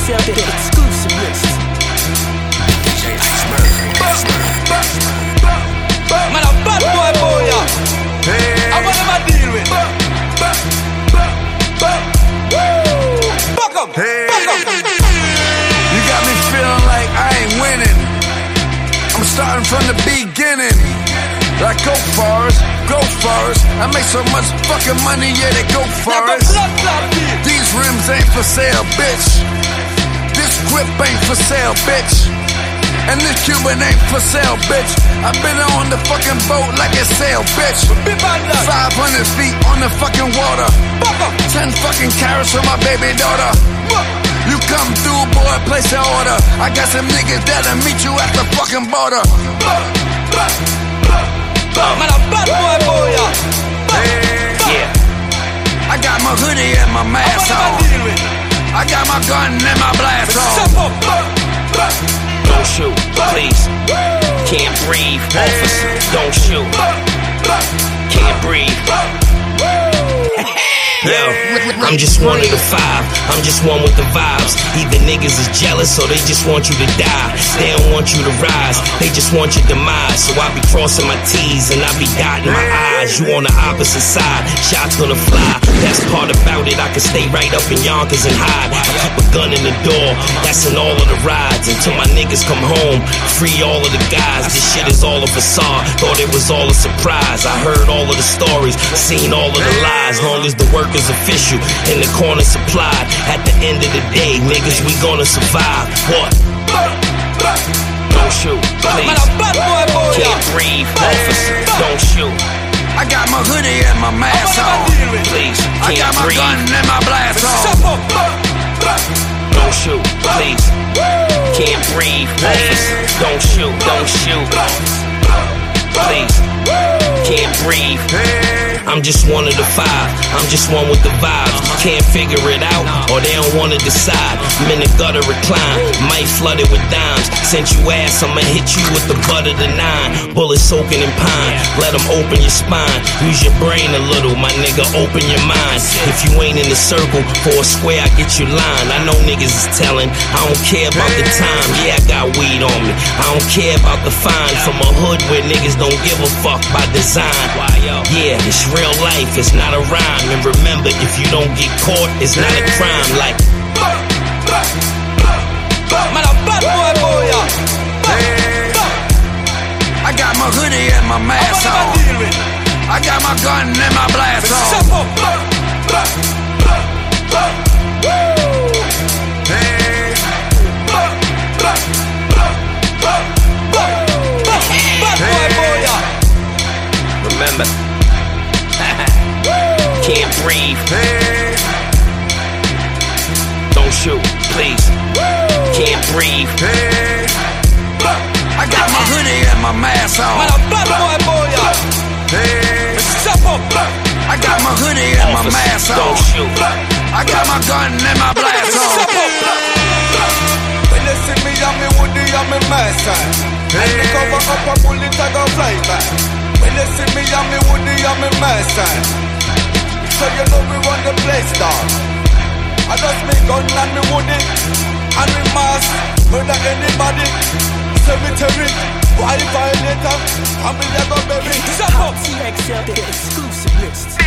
TXL, the exclusive list. Man, a bad boy, yeah. I want them to deal with. Fuck 'em. You got me feeling like I ain't winning. I'm starting from the beginning. Like go Forrest, go Forrest. I make so much fucking money, yeah, they go Forrest. These rims ain't for sale, bitch. This grip ain't for sale, bitch. And this Cuban ain't for sale, bitch. I've been on the fucking boat like a sail, bitch. 500 feet on the fucking water. 10 fucking carats for my baby daughter. You come through, boy, place an order. I got some niggas that'll meet you at the fucking border. Man, a bad boy, yeah. I got my hoodie and my mask on. I got my gun and my blast on. Don't shoot, please. Can't breathe, officer. Don't shoot. Can't breathe. Yo, I'm just one of the five. I'm just one with the vibes. Either niggas is jealous or they just want you to die. They don't want you to rise, they just want your demise. So I be crossing my T's and I be dotting my I's. You on the opposite side, shots gonna fly. That's part about it, I can stay right up in Yonkers and hide. I keep a gun in the door, that's in all of the rides. Until my niggas come home, free all of the guys. This shit is all a facade, thought it was all a surprise. I heard all of the stories, seen all of the lies. Long as the work is official and the corner supplied. At the end of the day, niggas, we gonna survive. What? Don't shoot, please. Can't breathe, officer. Don't shoot. I got my hoodie and my mask on. Please, I got can't my breathe. gun and my blast on. Don't shoot, please. Can't breathe, officer. Don't shoot, don't shoot. Please, can't breathe. I'm just one of the five, I'm just one with the vibes. Can't figure it out, or they don't wanna decide. I'm in the gutter recline, might flood it with dimes. Since you asked, I'ma hit you with the butt of the 9. Bullets soaking in pine, let them open your spine. Use your brain a little, my nigga, open your mind. If you ain't in the circle, for a square I get you line. I know niggas is telling, I don't care about the time. Yeah, I got weed on me, I don't care about the fine. From a hood where niggas don't give a fuck by design. Yeah, it's real life, it's not a rhyme. And remember, if you don't get caught, it's not a crime. Like man, a bad boy, yeah. I got my hoodie and my mask on. I got my gun and my blast on. Bad boy, yeah. remember, can't breathe. Don't shoot, please. Can't breathe. I got my hoodie and my mask on. Man, a bad boy, yeah. Step up. I got my hoodie and my mask on. Don't shoot. I got my gun and my blast on. Step up. When you see me and me hoodie and me mask on, and me cover up a bullet, I go fly back. When you see me and me hoodie and me mask on, so you know we run the place down. I just me gun and me hoodie and me mask. Murder anybody. Cemetery, why violator? I'm in the baby. TXL, the exclusive list.